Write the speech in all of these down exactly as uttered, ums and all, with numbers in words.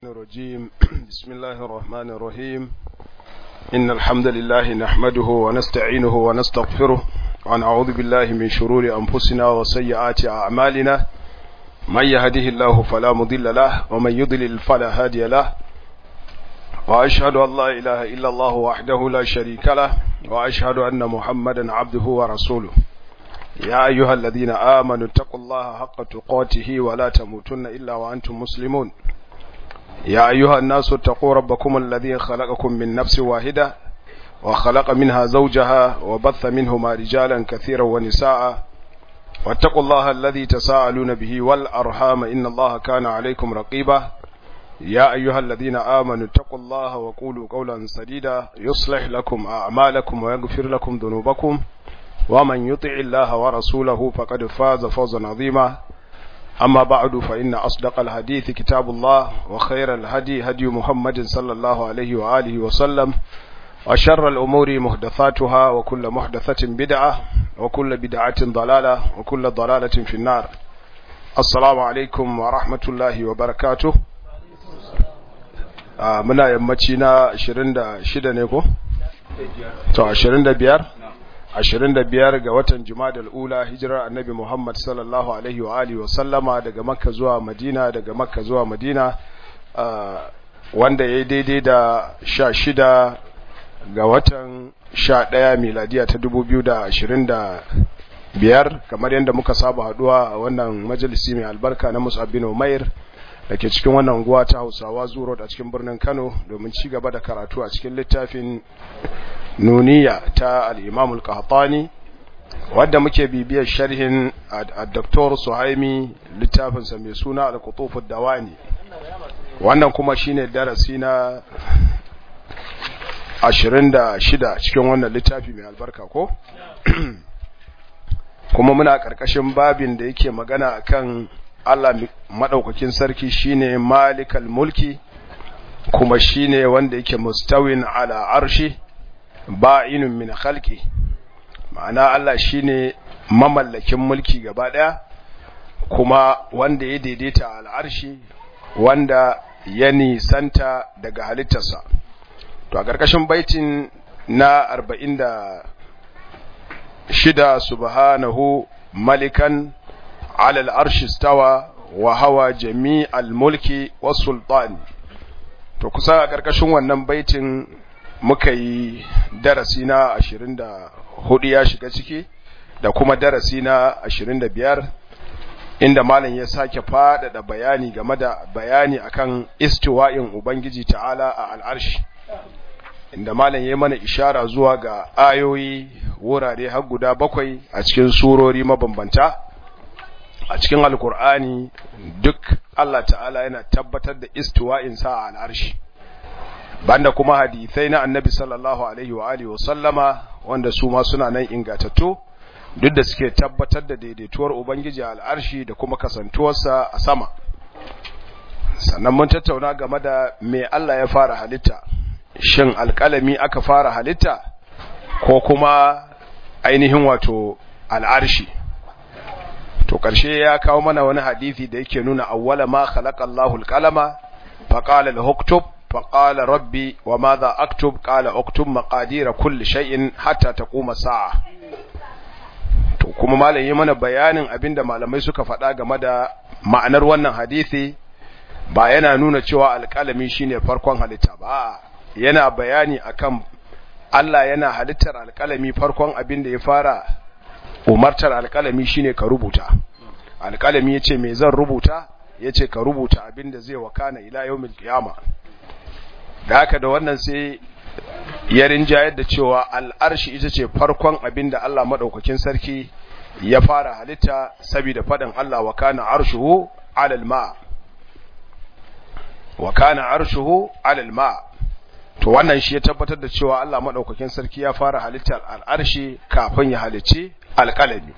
الرجيم بسم الله الرحمن الرحيم إن الحمد لله نحمده ونستعينه ونستغفره ونعوذ بالله من شرور أنفسنا وسيئات أعمالنا من يهده الله فلا مضل له ومن يضلل فلا هادي له وأشهد أن لا إله إلا الله وحده لا شريك له وأشهد أن محمدا عبده ورسوله يا أيها الذين آمنوا اتقوا الله حق تقاته ولا تموتن إلا وأنتم مسلمون يا أيها الناس اتقوا ربكم الذي خلقكم من نفس واحدة وخلق منها زوجها وبث منهما رجالا كثيرا ونساء واتقوا الله الذي تساءلون به والأرحام إن الله كان عليكم رقيبا يا أيها الذين آمنوا اتقوا الله وقولوا قولا سديدا يصلح لكم أعمالكم ويغفر لكم ذنوبكم ومن يطع الله ورسوله فقد فاز فوزا عظيما أما بعد فإن أصدق الحديث كتاب الله وخير الهدي هدي محمد صلى الله عليه وآله وسلم وشر الأمور محدثاتها وكل محدثة بدعة وكل بدعة ضلالة وكل ضلالة في النار. السلام عليكم ورحمة الله وبركاته. منا يمتنا عشرين دا شدة نيكو تو عشرين دا بيار ashirin da biyar ga watan Jumadal Ula hijirar Annabi Muhammad sallallahu alaihi wa alihi wa sallama daga Makka zuwa Madina daga Makka zuwa Madina wanda yayi daidai da sha shida ga watan sha ɗaya miladiya ta dubu biyu da ashirin da biyar kamar yadda muka saba haduwa a wannan majalisi mai albarka na Mus'ab bin Umair dake cikin wannan unguwa ta Hausawa Zuro a cikin birnin Kano domin ci gaba da karatu a cikin littafin nuniya ta al-Imam al-Qahtani wadda muke bibiyar sharhin al-Doktor Suhaimi littafin sa mai suna al-Qutuf ad-Dawani wannan kuma shine darasi na ashirin da shida cikin wannan littafi mai albarka ko kuma muna karkashin babin da yake magana akan Allah madaukakin sarki shine malikal mulki kuma shine wanda yake mustawin ala arshi ba'inun min khalqi ma'ana Allah shine mamallakin mulki gaba daya kuma wanda ya daidaita al'arshi wanda ya nisanta daga halittarsa to a karkashin baitin na arba'in da shida subhanahu malikan ala al'arshi stawa wa hawa jami'al mulki was sultan to kusa a karkashin wannan baitin muka yi darasi na ashirin da hudu ya shiga ciki da kuma darasi na ashirin da biyar inda malam ya sake faɗaɗa bayani game da bayani akan istiwa'in Ubangiji ta'ala a al'arshi inda malam ya mana ishara zuwa ga ayoyi wurare har guda bakwai a cikin surori mabambanta a cikin alkur'ani duk Allah ta'ala yana tabbatar da istiwa'insa a al'arshi banda kuma hadisai na annabi sallallahu alaihi wa alihi wa sallama wanda su ma suna nan ingatattu duk da suke tabbatar da daidaituwar ubangiji al'arshi da kuma kasantuwarsa a sama sannan mun tattauna game da me Allah ya fara halitta shin alƙalami aka fara halitta ko kuma ainihin wato al'arshi to karshe ya kawo mana wani hadisi da yake nuna awwala ma khalaqa Allahu al-qalama faqala lahu uktub فقال ربي وماذا أكتب قال أكتب مقادير كل شيء حتى تقوم الساعة to kuma malam yi mana bayanin abinda malamai suka faɗa game da ma'anar wannan hadisi ba yana nuna cewa alƙalami shine farkon halitta ba yana bayani akan Allah yana halittar alƙalami farkon abinda ya fara umartar alƙalami shine ka rubuta alƙalami yace me zan rubuta yace ka rubuta abinda zai wakana ila yawmil qiyamah da haka da wannan sai ya rinjayar da cewa al'arshi ita ce farkon abin da Allah maɗaukakin sarki ya fara halitta saboda faɗin Allah wa kana arshuhu alal ma wa kana arshuhu alal ma to wannan shi ya tabbatar da cewa Allah maɗaukakin sarki ya fara halittar al'arshi kafin ya halicci alƙalami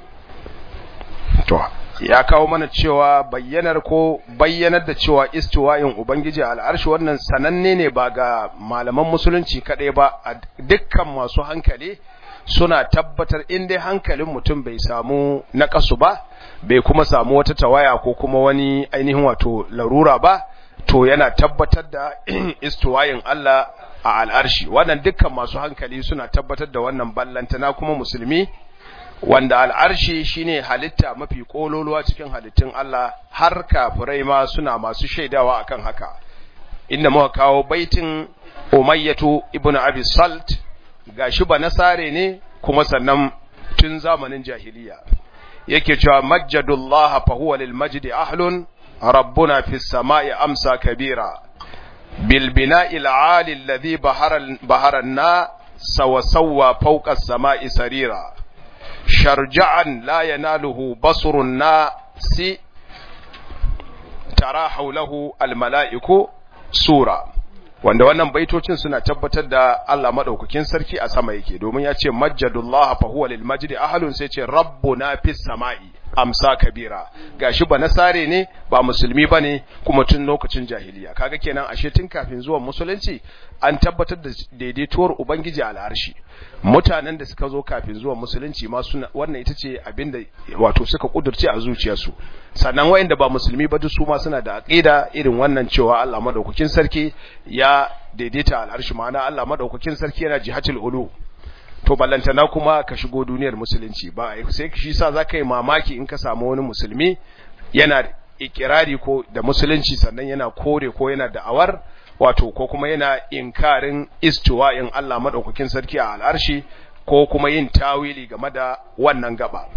to ya kawo mana cewa bayyanar ko bayyanar da cewa istiwa'in ubangiji al'arshi wannan sananne ne ba ga malaman musulunci kadai ba a dukkan masu hankali suna tabbatar in dai hankalin mutum bai samu naqasu ba bai kuma samu wata tawaya ko kuma wani ainihin wato larura ba to to yana tabbatar da istiwayin Allah a al'arshi. Wannan dukkan masu hankali suna tabbatar da wannan, ballantana kuma musulmi, wanda al'arshi shine halitta mafi kololuwa cikin halittun Allah, har kafirai ma suna masu shaidawa akan haka. Inda muka kawo baitin Umayyatu ibn Abi Salt, gashi ba nasare ne kuma sannan tun zamanin jahiliya, yake cewa majjadullah fa huwa lil majdi ahlun rabbuna fis samai amsa kabira bil bina'i al 'ali alladhi bahara baharanna sawa sawa fawqa as-sama'i sarira sharja'an la yanaluhu basrun nasi tara hawlahu al mala'iku sura. Wanda wannan baitocin suna tabbatar da Allah madaukakin sarki a sama yake, domin ya ce majjadullah fa huwa lil majdi ahlun, sai ce rabbuna fis samai amsa kabira. Gashi ba nasare ne, ba musulmi bane, kuma tun lokacin jahiliya. Kaga kenan ashe tun kafin zuwan musulunci an tabbatar da daidaituwar ubangiji a al'arshi. Mutanen da suka zo kafin zuwan musulunci ma suna, wannan ita ce abinda wato suka kudurce a zuciyarsu. Sannan wayanda ba musulmi ba duk su ma suna da aqida irin wannan, cewa Allah madaukakin sarki ya daidaita al'arshi, ma'ana Allah madaukakin sarki yana jihatul ulu. To ballantana kuma ka shigo duniyar musulunci, ba sai shi sa zaka yi mamaki in ka samu wani musulmi yana ikirari ko da musulunci sannan yana kore ko yana da'awar wato ko kuma yana inkarin istiwa'in Allah madaukakin sarki a al'arshi, ko kuma yin tawili game da wannan gaba.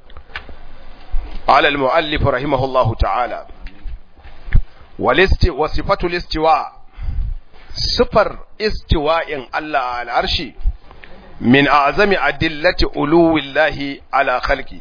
Ala al-muallif rahimahullahu ta'ala, walisti wa sifatul istiwa, sifar istiwa'in Allah a al'arshi min a'zami adillati uluwillahi ala khalqi,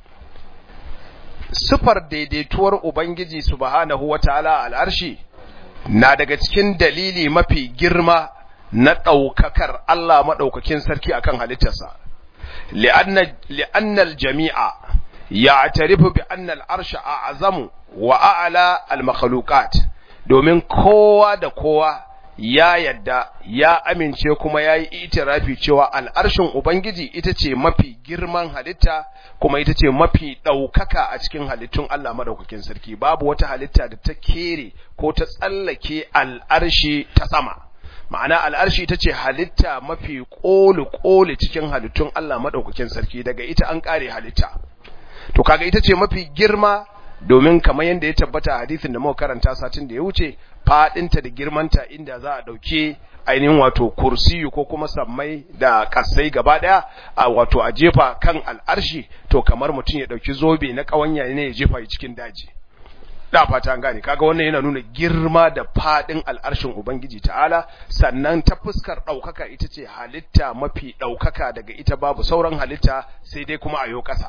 sifar daidaituwar ubangiji subhanahu wataala al'arshi na daga cikin dalili mafi girma na ɗaukakar Allah maɗaukakin sarki akan halittarsa. li'anna li'anna al-jami'a ya'tarifu bi anna al-arsha a'zamu wa a'la al-makhluqat, domin kowa da kowa ya yadda ya amince kuma ya yi itirafi cewa al'arshin Ubangiji ita ce mafi girman halitta kuma ita ce mafi ɗaukaka a cikin halittun Allah maɗaukakin sarki. Babu wata halitta da ta kere ko ta tsallake al'arshi ta sama, ma'ana al'arshi ita ce halitta mafi ƙoli-ƙoli cikin halittun Allah maɗaukakin sarki, daga ita an ƙare halitta. To kaga ita ce mafi girma, domin kamar yadda ya tabbata a hadisin da muka karanta satin da ya wuce, fadinta da girmanta inda za a dauke ainihin wato kursiyu ko kuma sammai da kasai gaba daya a wato a jefa kan al'arshi, to kamar mutum ya dauki zobe na kawanya ne ya jefa cikin daji. Da fata an gane, kaga wannan yana nuna girma da fadin al'arshin Ubangiji ta'ala. Sannan ta fuskar daukaka ita ce halitta mafi daukaka, daga ita babu sauran halitta sai dai kuma ayo kasa.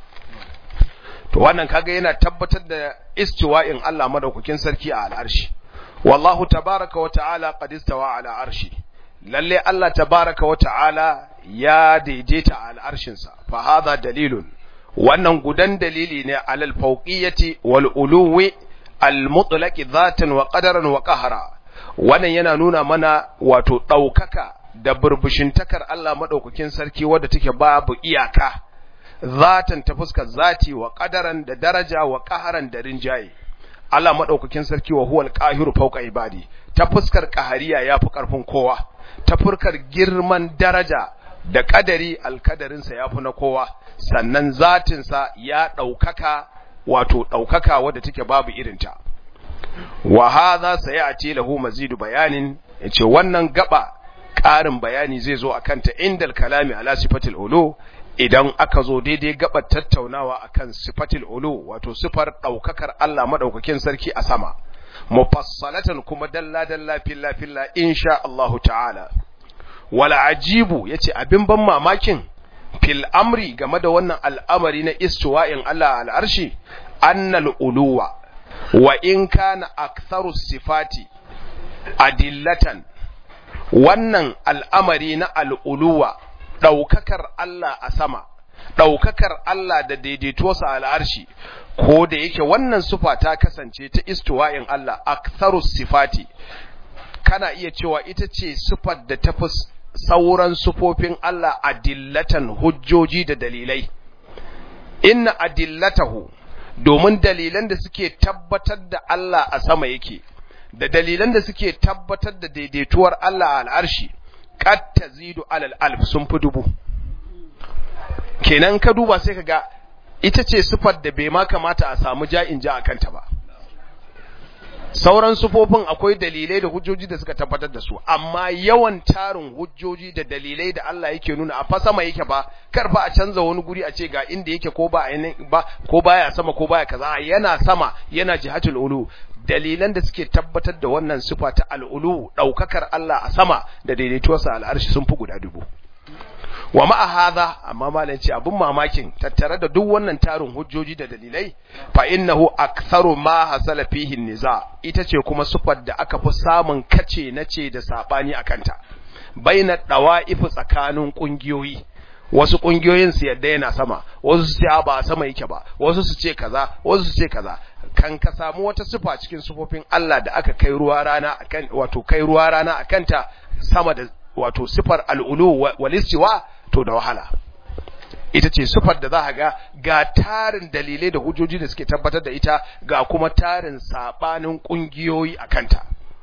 To wannan kaga yana tabbatar da istiwa'in Allah madaukakin sarki a al'arshi. Wallahu tabaraka wa ta'ala qad istawa ala arshi, lalle Allah tabaraka wa ta'ala ya daidaita a al'arshinsa. Fa hadha dalilun, wannan gudan dalili ne alal fawqiyati wal uluwi al mutlaqi dhatan wa qadaran wa qahra. Wannan yana nuna mana wato daukaka da burbushintakar Allah madaukakin sarki wadda take babu iyaka, zatan ta fuskar zati wa qadaran da daraja wa qaharan da rinjaye. Allah madaukakin sarki wa huwal qahiru fawqa ibadi, ta fuskar qahariya yafi karfin kowa, ta furkar girman daraja da kadari alkadarin sa yafi na kowa, sannan zatin sa ya daukaka wato daukaka wadda take babu irinta. Wa hadha sayati lahu mazidu bayanin, yace wannan gaba ƙarin bayani zai zo akan ta indal kalami ala sifatil ulu, idan aka zo daidai gabar tattaunawa akan sifatil ulu, wato sifar daukakar Allah madaukakin sarki a sama, mufassalatan kuma dalla dalla filla filla insha Allah ta'ala. Wala ajibu, yace abin ban mamakin fil amri game da wannan al'amari na istiwa'in Allah al'arshi, annal uluwa wa in kana aktharu sifati adillatan, wannan al'amari na al'uluwa ɗaukakar Allah a sama, ɗaukakar Allah da daidaituwarsa al'arshi, ko da yake wannan sufa ta kasance ta istiwa'in Allah aktharu sifati, kana iya cewa ita ce sufar da ta fi sauran sufofin Allah adillatan hujjoji da dalilai. Inna adillatahu, domin dalilan da suke tabbatar da Allah a sama yake, da dalilan da suke tabbatar da daidaituwar Allah a al'arshi qad tazidu alal alf sun fi dubu. Kenan ka duba sai kaga ita ce sifar da bai ma kamata a samu ja'in ja akan ta ba. Sauran sufofin akwai dalilai da hujjoji da suka tabbatar da su, amma yawan tarin hujjoji da dalilai da Allah yake nuna a fa sama yake ba, kar fa a canza wani guri a ce ga inda yake ko ba ba ko baya sama ko baya kaza, yana sama, yana jihatul ulu. Dalilan da suke tabbatar da wannan sifa ta al-ulu, daukakar Allah a sama da daidaituwarsa al-arshi sun fi guda dubu. Wa ma'a hadha, amma malan ce abun mamakin tattare da duk wannan tarin hujjoji da dalilai, fa innahu aktharu ma hasala fihi niza, ita ce kuma sufar da aka fi samun kace nace da sabani akanta baina dawa'if tsakanin kungiyoyi. Wasu kungiyoyin su yadda yana sama, wasu su ce ba sama yake ba, wasu su ce kaza, wasu su ce kaza. Kan ka samu wata sifa cikin sifofin Allah da aka kai ruwa rana akan, wato kai ruwa rana akanta sama da wato sifar al-ulu wal istiwa, to da wahala. Ita ce sifar da za ka ga ga tarin dalilai da hujjoji da suke tabbatar da ita, ga kuma tarin sabanin kungiyoyi akanta.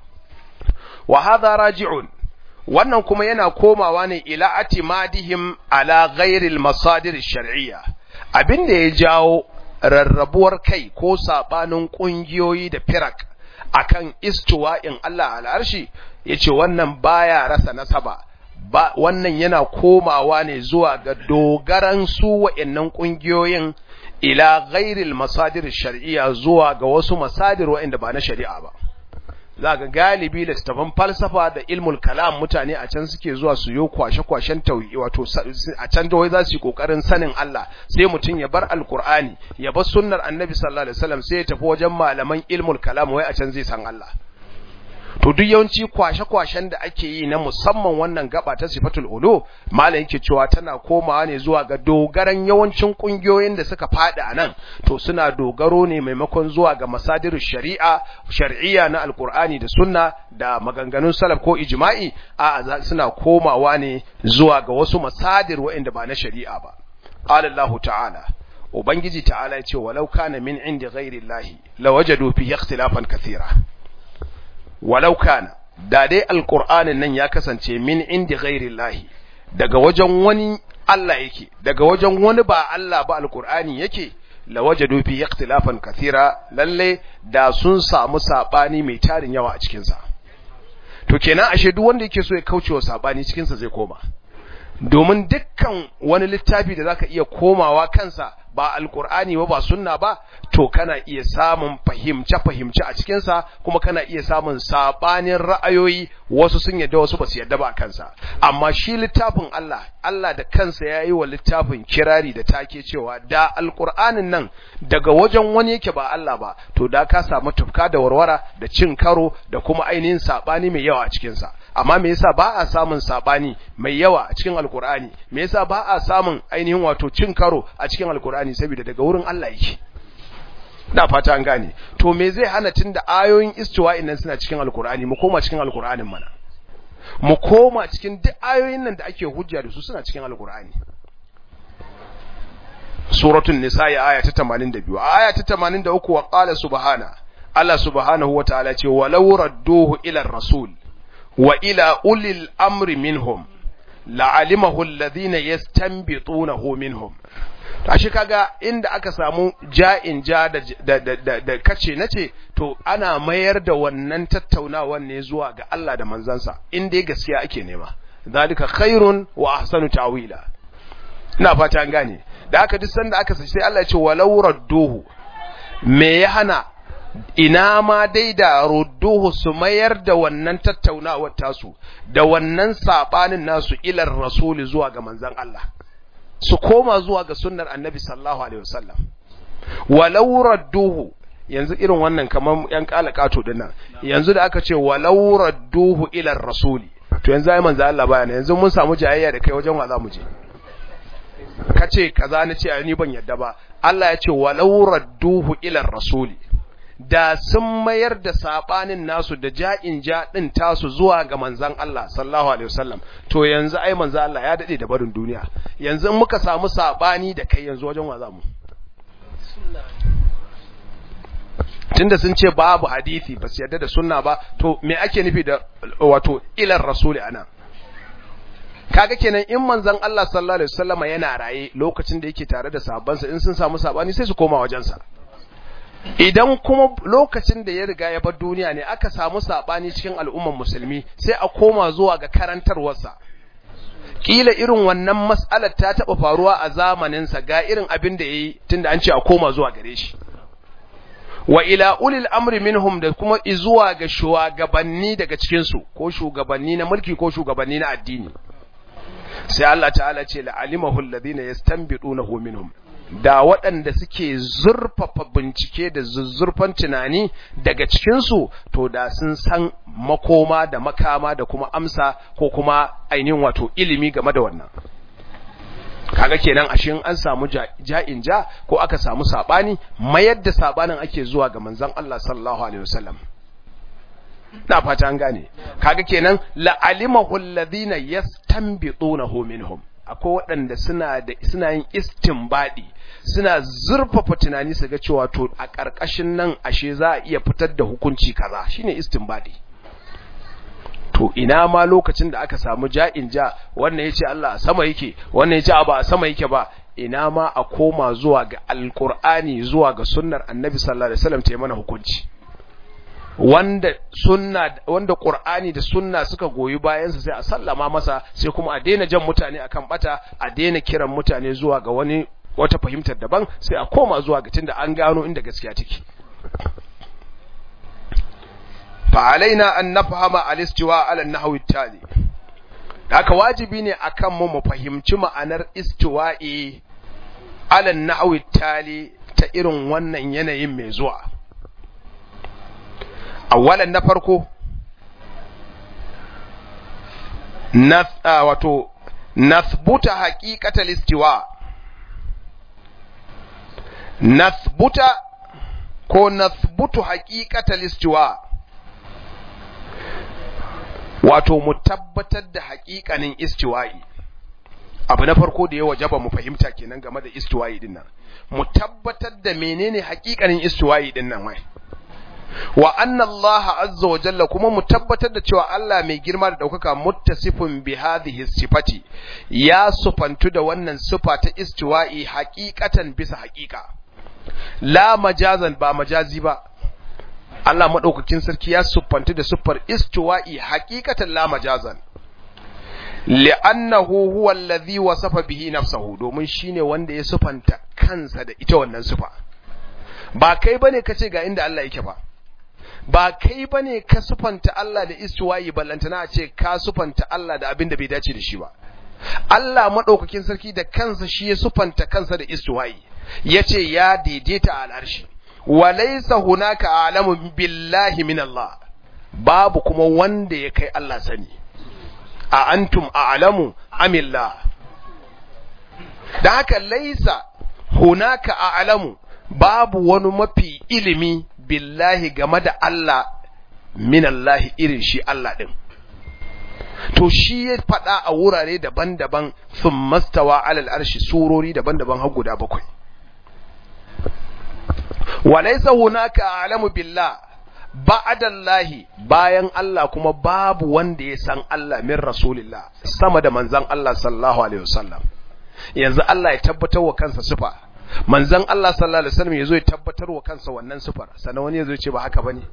Wa hadha raji'un, wannan kuma yana komawa ne ila atimadihim ala ghairil masadir shar'iyya. Abinda ya jawo rarrabuwar kai ko sabanin kungiyoyi da firak akan istiwa'in Allah al-arshi, yace wannan baya rasa nasaba, ba wannan yana komawa ne zuwa ga dogaran su wa'annan kungiyoyin ila ghairil masadir shar'iyya, zuwa ga wasu masadir wa'anda ba na shari'a ba. Zaka galibi littafin falsafa da ilmul kalam mutane a can suke zuwa su yo kwashe-kwashen tauhidi, wato a can da wai za su yi kokarin sanin Allah, sai mutun ya bar alqur'ani ya bar sunnar annabi sallallahu alaihi wasallam sai ya tafi wajen malaman ilmul kalam, wai a can zai san Allah. To duk yawanci kwashe-kwashen da ake yi na musamman wannan gaba ta sifatul ulu, malam yake cewa tana komawa ne zuwa ga dogaran yawancin kungiyoyin da suka fada anan, to suna dogaro ne maimakon zuwa ga masadiru shari'a shar'iyya na alqur'ani da sunna da maganganun salaf ko ijma'i, a suna komawa ne zuwa ga wasu masadir waɗanda ba na shari'a ba. Qala Allah ta'ala, ubangiji ta'ala ya ce walau kana min indi ghairi llahi lawajadu fihi ikhtilafan kathira. Walau kana, da dai alƙur'anin nan ya kasance min indi ghairillahi, daga wajen wani Allah yake, daga wajen wani ba Allah ba alƙur'ani yake, lawajadu fi ikhtilafan kathira, lalle da sun samu sabani mai tarin yawa a cikin sa. To kenan ashe duk wanda yake so ya kaucewa sabani cikin sa zai koma. Domin dukkan wani littafi da zaka iya komawa kansa ba alqur'ani ba ba sunna ba, to kana iya samun fahimce fahimce a cikin sa, kuma kana iya samun sabanin ra'ayoyi, wasu sun yadda wasu ba su yadda ba kansa. Amma shi littafin Allah, Allah da kansa yayi wa littafin kirari da take cewa da alqur'anin nan daga wajen wani yake ba Allah ba, to da ka samu tufka da warwara da cin karo da kuma ainihin sabani mai yawa a cikin sa. Amma me yasa ba a samun sabani mai yawa a cikin alqur'ani? Me yasa ba a samun ainihin wato cin karo a cikin alqur'ani? Saboda daga wurin Allah yake. Da fata an gane. To me zai hana tunda ayoyin istiwa'in nan suna cikin alqur'ani, mu koma cikin alqur'anin mana. Mu koma cikin duk ayoyin nan da ake hujja da su suna cikin alqur'ani. Suratul Nisa aya ta tamanin da biyu. Aya ta tamanin da uku, wa qala subhana. Allah subhanahu wa ta'ala ce walau radduhu ila ar-rasul wa ila ulil amri minhum la'alimahu alladhina yastanbitunahu minhum. Tashi kaga inda aka samu ja'in ja da da da, da kace nace, to ana mayar da wannan tattaunawan ne zuwa ga Allah da manzansa, inda gaskiya ake nema. Zalika khairun wa ahsanu ta'wila. Ina fata an gane. Da aka duk sanda aka sai Allah ya ce walau radduhu, me ya hana ina ma dai da rudduhu su mayar da wannan tattaunawar tasu da wannan sabanin nasu ilar rasuli zuwa ga manzon Allah, su koma zuwa ga sunnar annabi sallallahu alaihi wasallam. Walau radduhu, yanzu irin wannan kaman yan kalakato dinnan, yanzu da aka ce walau radduhu ilar rasuli, to yanzu ai manzon Allah bayana, yanzu mun samu jayayya da kai wajen wa za mu je. Kace kaza na ce ni ban yadda ba. Allah ya ce walau radduhu ilar rasuli, da sun mayar da sabanin nasu da ja'in ja din tasu zuwa ga manzon Allah sallallahu alaihi wasallam, to yanzu ai manzon Allah ya dade da barin duniya. Yanzu in muka samu sabani da kai yanzu wajen wa zamu? tunda sun ce babu hadisi ba su yarda da sunna ba, to me ake nufi da wato ilar rasuli ana? Kaga kenan in manzon Allah sallallahu alaihi wasallama yana raye lokacin da yake tare da sahabbansa, in sun samu sabani sai su koma wajensa. Idan kuma lokacin da ya riga ya bar duniya ne aka samu sabani cikin al'umman musulmi, sai a koma zuwa ga karantarwarsa. Kila irin wannan mas'alar ta taba faruwa a zamanin sa, ga irin abin da yayi tunda an ce a koma zuwa gare shi. Wa ila ulil amri minhum, da kuma izuwa ga shugabanni daga cikin su, ko shugabanni na mulki ko shugabanni na addini. Sai Allah ta'ala ce la'alimahu alladhina yastanbidunahu minhum, da waɗanda suke zurfafa bincike da zuzzurfan tunani daga cikinsu, to da sun san makoma da makama da kuma amsa ko kuma ainihin wato ilimi game da wannan. Kaga kenan ashe an samu ja'in ja ko aka samu sabani, mayar da sabanin ake zuwa ga manzon Allah sallallahu alaihi wasallam. Na fata an gane. Kaga kenan la'alimahu alladhina yastanbidunahu minhum, akwai waɗanda suna da suna yin istinbadi, suna zurfafa tunani su ga cewa to a ƙarƙashin nan ashe za a iya fitar da hukunci kaza, shine istinbadi. To ina ma lokacin da aka samu ja'in ja, wannan yace Allah a sama yake, wannan yace ba a sama yake ba, ina ma a koma zuwa ga alqur'ani, zuwa ga sunnar annabi sallallahu alaihi wasallam ta yi mana hukunci. Wanda sunna wanda qur'ani da sunna suka goyi bayan sa sai a sallama masa, sai kuma a daina jan mutane akan bata, a daina kiran mutane zuwa ga wani wata fahimtar daban, sai a koma zuwa ga tunda an gano inda gaskiya take. Fa alaina an nafhama al-istiwa ala an-nahwi at-tali, haka wajibi ne akan mu mu fahimci ma'anar istiwa'i ala an-nahwi at-tali ta irin wannan yanayin mai zuwa. Awalan na farko, wato nathbuta haqiqatal istiwa, nathbuta ko nathbutu haqiqatal istiwa, wato mu tabbatar da haƙiƙanin istiwa'i. Abu na farko da ya wajaba mu fahimta kenan game da istiwa'i din nan, mu tabbatar da menene haƙiƙanin istiwa'i din nan wai. Wa anna Allah azza wa jalla, kuma mu tabbatar da cewa Allah mai girma da daukaka muttasifun bi hadhihi sifati, ya sufantu da wannan sifa ta istiwa'i haqiqatan bisa haqiqa, la majazan, ba majazi ba. Allah madaukakin sarki ya sufantu da sifar istiwa'i haqiqatan la majazan, li'annahu huwa alladhi wasafa bihi nafsuhu, domin shine wanda ya sufanta kansa da ita wannan sifa. Ba kai bane kace ga inda Allah yake ba, ba kai bane ka sufanta Allah da istiwa'i, ballantana a ce ka sufanta Allah da abin da bai dace da shi ba. Allah madaukakin sarki da kansa shi ya sufanta kansa da istiwa'i, yace ya daidaita a al'arshi. Wa laysa hunaka a'lamu billahi min Allah, babu kuma wanda ya kai Allah sani. A antum a'lamu amillah. Da haka laysa hunaka a'lamu, babu wani mafi ilimi billahi game da Allah min Allah irin shi Allah din. To shi ya faɗa a wurare daban-daban, sun mastawa alal arshi, surori daban-daban har guda bakwai. Walaysa hunaka a'lamu billah ba'da Allah, bayan Allah kuma babu wanda ya san Allah min rasulillah, sama da manzon Allah sallallahu alaihi wasallam. Yanzu Allah ya tabbatar wa kansa sifa, manzon Allah sallallahu alaihi wasallam yazo ya tabbatar wa kansa wannan sifar, sannan wani yazo ya ce ba haka bane.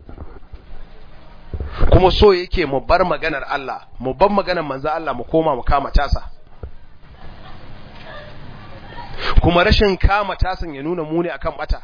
Kuma so yake mu bar maganar Allah, mu bar maganar manzon Allah, mu koma mu kama tasa. Kuma rashin kama tasan ya nuna mu ne akan bata.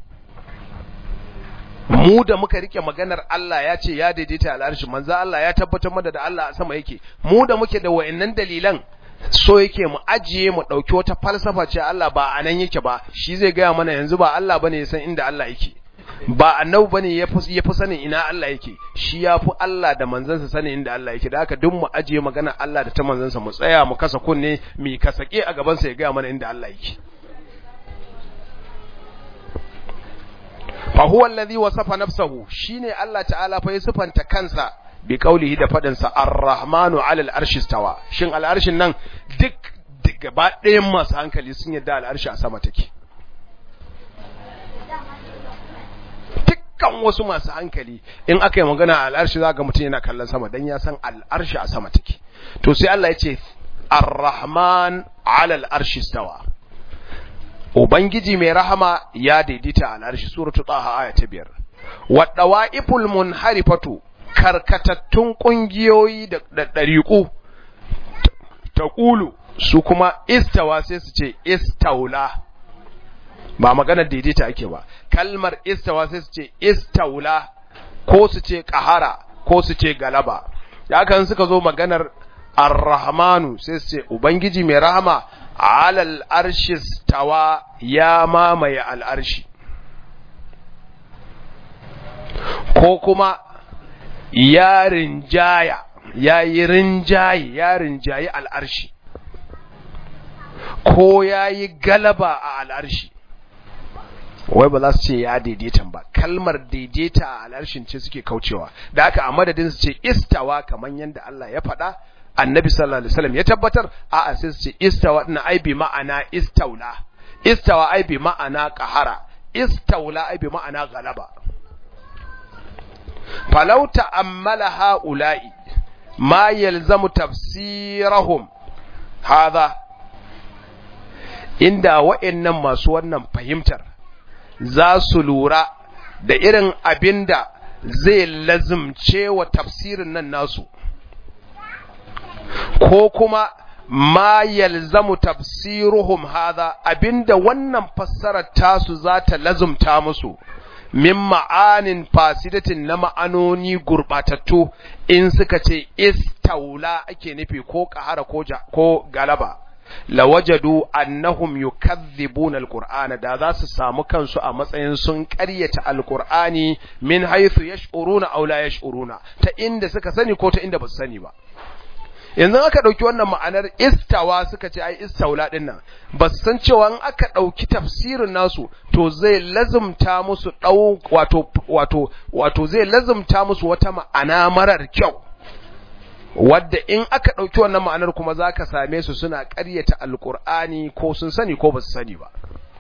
Mu da muka rike maganar Allah ya ce ya daidaita al'arshi, manzon Allah ya tabbatar mana da Allah a sama yake, mu da muke da wayannan dalilan, so yake mu ajiye mu dauki wata falsafa ce Allah ba anan yake ba, shi zai gaya mana yanzu ba Allah bane ya san inda Allah yake, ba annabi bane ya fi ya fi sanin ina Allah yake, shi ya fi Allah da manzansa sanin inda Allah yake. Da haka duk mu ajiye magana Allah da ta manzansa, mu tsaya mu kasa kunne mu kasake a gaban sa ya gaya mana inda Allah yake. fa huwa alladhi wasafa nafsuhu, shine Allah ta'ala fa ya sifanta kansa bi qaulihi da fadin sa ar-rahmanu 'ala al-arshi stawa. Shin al-arshin nan duk gaba ɗayan masu hankali sun yadda al-arshi a sama take? Duk dukkan wasu masu hankali in aka yi magana al'arshi za ga mutum yana kallon sama dan ya san al'arshi a sama take. To sai Allah ya ce ar-rahman 'ala al-arshi stawa, ubangiji mai rahama ya daidaita al'arshi, suratul taha aya ta biyar. wa dawa'iful munharifatu, karkatattun kungiyoyi da dariku taqulu su kuma istawa sai su ce istaula, ba magana daidaita ake ba. Kalmar istawa sai su ce istaula ko su ce qahara ko su ce galaba. Ya kan suka zo maganar ar-rahmanu sai su ce ubangiji mai rahama alal arshi stawa, ya mamaye al'arshi, ko kuma ya rinjaya, ya yi rinjaye, ya rinjaye al'arshi, ko ya yi galaba a al'arshi. Wai ba za su ce ya daidaitan ba, kalmar daidaita a al'arshin ce suke kaucewa, da haka a madadin su ce istawa kamar yadda Allah ya faɗa, annabi sallallahu alaihi wasallam ya tabbatar, a'a sai su ce istawa din ai bi ma'ana istaula, istawa ai bi ma'ana qahara, istaula ai bi ma'ana galaba. falau ta'ammala ha'ula'i ma yalzamu tafsirahum hadha, inda wa'annan masu wannan fahimtar za su lura da irin abinda zai lazumce wa tafsirin nan nasu, ko kuma ma yalzamu tafsiruhum hadha, abinda wannan fassarar tasu za ta lazumta musu, min ma'anin fasidatin, na ma'anoni gurbatattu, in suka ce istaula ake nufi ko qahara ko ko galaba, lawajadu annahum yukazzibuna alqur'ana, da za su samu kansu a matsayin sun ƙaryata alqur'ani min haythu yash'uruna aw la yash'uruna, ta inda suka sani ko ta inda ba su sani ba. Yanzu aka dauki wannan ma'anar istawa suka ce ai istaula din nan, ba su san cewa in aka dauki tafsirin nasu to zai lazumta musu dau wato wato wato zai lazumta musu wata ma'ana marar kyau, wadda in aka dauki wannan ma'anar kuma zaka same su suna ƙaryata alqur'ani ko sun sani ko ba su sani ba.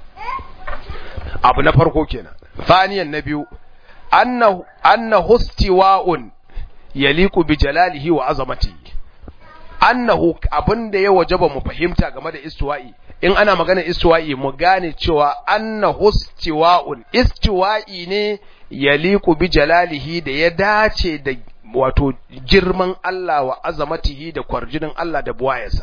Abu na farko kenan. Thaniyan na biyu, annahu annahu istiwa'un yaliqu bi jalalihi wa azamatihi, annahu abinda ya wajaba mu fahimta game da istiwa'i, in ana magana istiwa'i mu gane cewa annahu istiwa'un, istiwa'i ne yaliqu bi jalalihi, da ya dace da wato girman Allah wa azamatihi, da kwarjinin Allah da buwayarsa.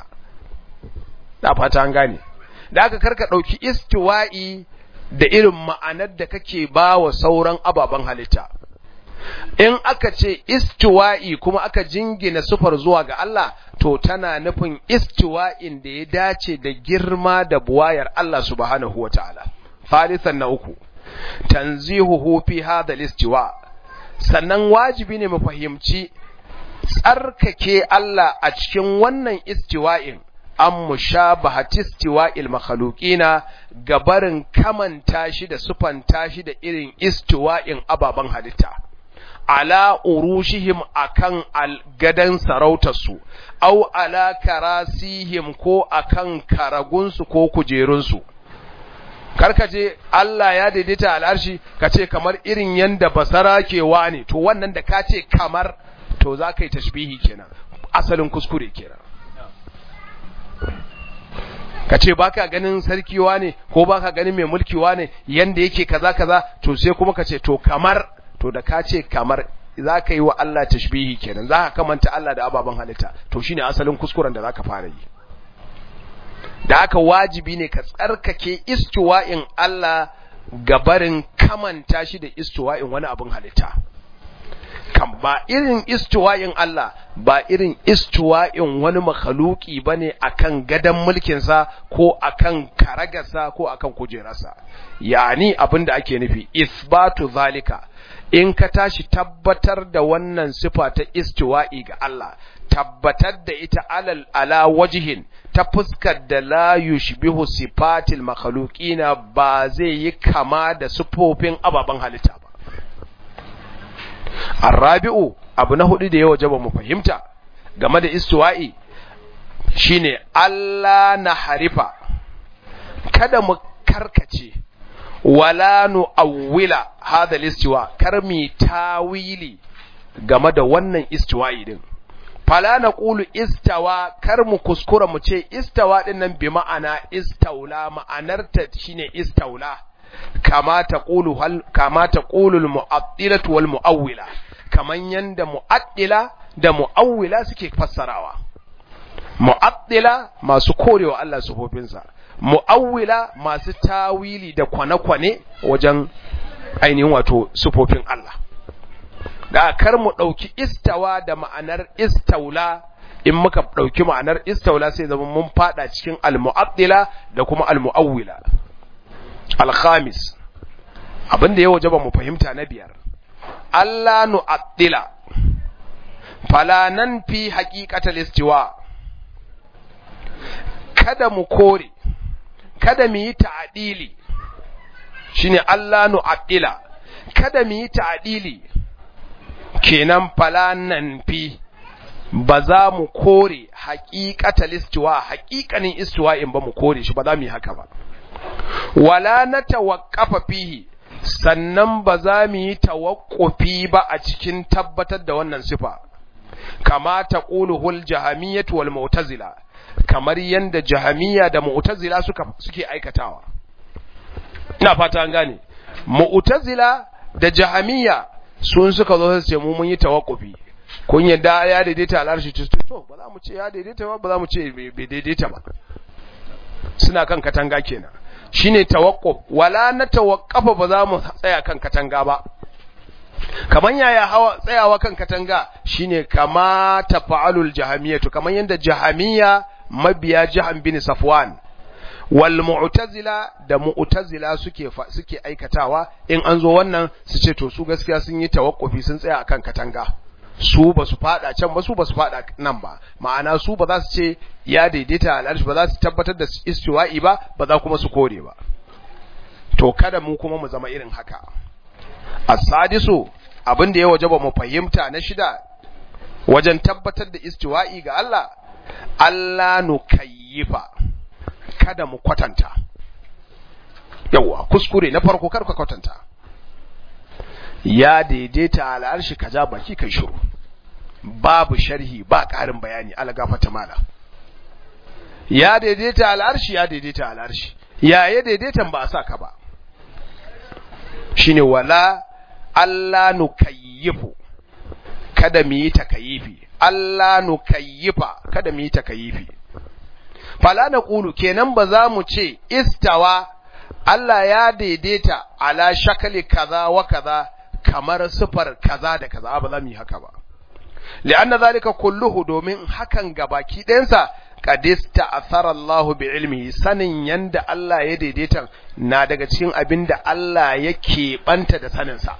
Da fata an gane. Da aka karka dauki istiwa'i da irin ma'anar da kake ba wa sauran ababen halitta. In aka ce istiwa'i kuma aka jingina sufar zuwa ga Allah, to tana nufin istiwa'in da ya dace da girma da buwayar Allah subhanahu wa ta'ala. Thalithan na uku, tanzihuhu fi hadha al-istiwa', sannan wajibi ne mu fahimci tsarkake Allah a cikin wannan istiwa'in, an mushabahati istiwa'il makhluqina, gabarin kamanta shi da sufanta shi da irin istiwa'in ababan halitta, ala urushihim akan algadan sarautarsu, au ala karasihim ko akan karagunsu ko kujerunsu. Karkace Allah ya daidaita al'arshi kace kamar irin yanda basara ke wane, to wannan da kace kamar, to za ka yi tashbihi kenan, asalin kuskure kenan. Kace baka ganin sarki wane ko baka ganin mai mulki wane yanda yake kaza kaza, to sai kuma kace to kamar, to da ka ce kamar za ka yi wa Allah tashbihi kenan, za ka kamanta Allah da ababen halitta, to shine asalin kuskuren da za ka fara yi. Da haka wajibi ne ka tsarkake istiwa'in Allah gabarin kamanta shi da istiwa'in wani abin halitta. Kan ba irin istiwa'in Allah, ba irin istiwa'in wani makhluki bane akan gadan mulkinsa ko akan karagarsa ko akan kujerarsa. Yani abinda ake nufi isbatu zalika, in ka tashi tabbatar da wannan sifa ta istiwa'i ga Allah, tabbatar da ita alal ala wajihin, ta fuskar da la yushbihu sifatil makhluqina, ba zai yi kama da sifofin ababen halitta ba. Arabi'u, abu na hudu da ya wajaba mu fahimta game da istiwa'i shine Allah na harifa, kada mu karkace wala nu'awwila hadha al-istiwa kar mi tawili game da wannan istiwa'i din fala naqulu istawa kar mu kuskura mu ce istawa din nan bi ma'ana istaula ma'anarta shine istaula kama taqulu hal kama taqulu al-mu'attilatu wal mu'awwila kaman yanda mu'attila da mu'awwila suke fassarawa mu'attila masu korewa Allah sifofinsa mu'awwila masu tawili da kwane-kwane wajen ainihin wato sifofin Allah da kar mu dauki istawa da ma'anar istaula in muka dauki ma'anar istaula sai zama mun fada cikin al-mu'attila da kuma al-mu'awwila al-khamis abinda ya wajaba mu fahimta na biyar Allah nu'attila fala nanfi haqiqatal istiwa kada mu kore kada mu yi ta'dili shine Allah nu'attila kada mu yi ta'dili kenan fala nanfi ba za mu kore haqiqatal istiwa haqiqanin istiwa in ba mu kore shi ba za mu yi haka ba wala natawaqqafa fihi sannan ba za mu yi tawaqqufi ba a cikin tabbatar da wannan sifa kama taquluhul jahamiyyah wal mu'tazila kamar yanda jahamiyya da mu'tazila suka suke aikatawa ina fata an gane mu'tazila da jahamiyya sun suka zo su ce mu mun yi tawaqqufi kun yadda ya daidaita al'arshi to ba za mu ce ya daidaita ba ba za mu ce bai daidaita ba suna kan katanga kenan shine tawaqquf wala na tawaqqafa ba za mu tsaya kan katanga ba kaman yaya hawa tsayawa kan katanga shine kama tafa'alul jahamiyya to kaman yanda jahamiyya mabiya jahan bin safwan wal mu'tazila da mu'tazila suke suke aikatawa in an zo wannan su ce to su gaskiya sun yi tawaqqufi sun tsaya akan katanga su ba su fada can ba su ba su fada nan ba ma'ana su ba za su ce ya daidaita al'arshi ba za su tabbatar da istiwa'i ba ba za kuma su kore ba to kada mu kuma mu zama irin haka as-sadisu abin da ya wajaba mu fahimta na shida wajen tabbatar da istiwa'i ga Allah Allah nukayyifa kada mu kwatanta yawa kuskure na farko kar ka kwatanta ya daidaita al'arshi kaja baki kai shiru babu sharhi ba ƙarin bayani algafata mala ya daidaita al'arshi ya daidaita al'arshi ya ya daidaitan ba a saka ba shine wala Allah nukayyifu kada mu yi takayifi Allah nukayyifa kada mu yi takayifi fala naqulu kenan ba za mu ce istawa Allah ya daidaita ala shakali kaza wa kaza kamar sifar kaza da kaza ba za mu yi haka ba li'anna zalika kulluhu domin hakan gabaki ɗayansa qadista athara Allahu bi ilmihi sanin yanda Allah ya daidaita na daga cikin abinda Allah yake banta da sanin sa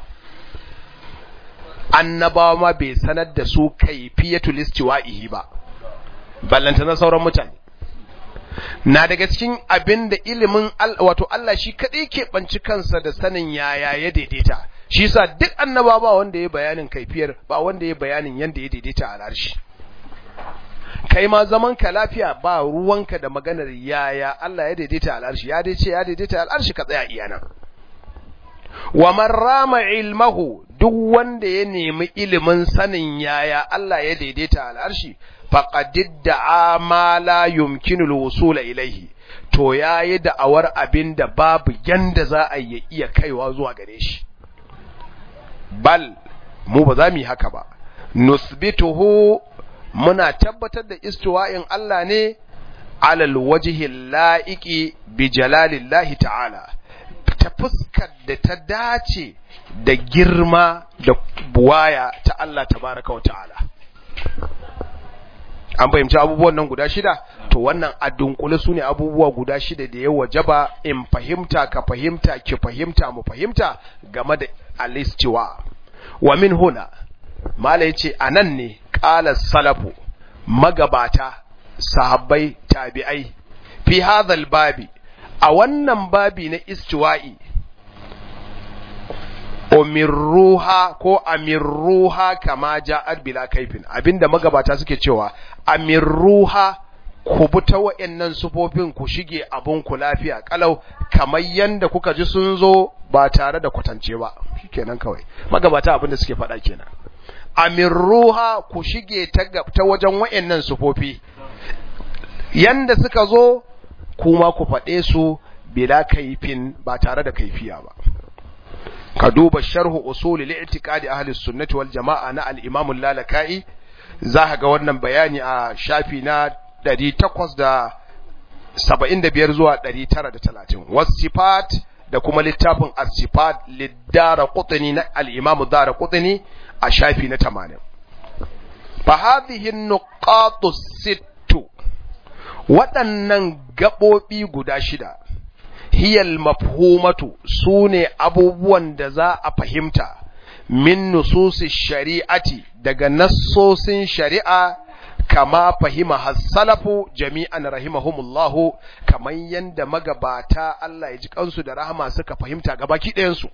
annabawa ma bai sanar da su kayfiyatul istiwa'ihi ba ballanta na sauran mutane na daga cikin abinda ilimin wato Allah shi kadai ke banci kansa da sanin yaya ya daidaita shi yasa duk annaba ba wanda ya bayanin kaifiyar ba wanda ya bayanin yanda ya daidaita a arshi kai ma zaman ka lafiya ba ruwanka da maganar yaya Allah ya daidaita a arshi ya dace ya daidaita a arshi ka tsaya iyana wa man rama ilmahu duk wanda ya nemi ilimin sanin yaya Allah ya daidaita a arshi faqad da'a ma la yumkinu al-wusul ilayhi to yayi da'awar abinda babu yanda za a yi iya kaiwa zuwa gare shi bal mu ba za mu yi haka ba nusbituhu muna tabbatar da istiwa'in Allah ne alal wajhi la'iqi bi jalalillahi ta'ala ta fuskar da ta dace da girma da buwaya ta Allah tabaraka wa ta'ala an fahimci abubuwan nan guda shida to wannan a dunkule sune abubuwa guda shida da ya wajaba in fahimta ka fahimta ki fahimta mu fahimta game da al-istiwa wa min huna mala yace anan ne qala salafu magabata sahabbai tabi'ai fi hadhal babi a wannan babi na istiwa'i umirruha ko amirruha kama ja'at bila kaifin abinda magabata suke cewa amirruha ku bi ta wa'annan sufofin ku shige abun ku lafiya kalau kamar yanda kuka ji sun zo ba tare da kwatance ba shikenan kawai magabata abin da suke faɗa kenan amirruha ku shige ta ta wajen wa'annan sufofi yanda suka zo kuma ku faɗe su bila kaifin ba tare da kaifiya ba ka duba sharhu usul al-i'tiqadi ahli sunnati wal jamaa na al-imam al-lalaka'i za ka ga wannan bayani a shafi na ɗari takwas da saba'in da biyar zuwa ɗari tara da talatin wasifat da kuma littafin as-sifat lid-daraqutni na al-imam ad-daraqutni a shafi na tamanin fa hadhihi an-nuqatu sittu waɗannan gabobi guda shida hiyal mafhumatu sune abubuwan da za a fahimta min nususi shari'ati daga nassosin shari'a kama fahima hasalafu jami'an rahimahumullahu kaman yanda magabata Allah ya ji kansu da rahama suka fahimta gabaki ɗayan su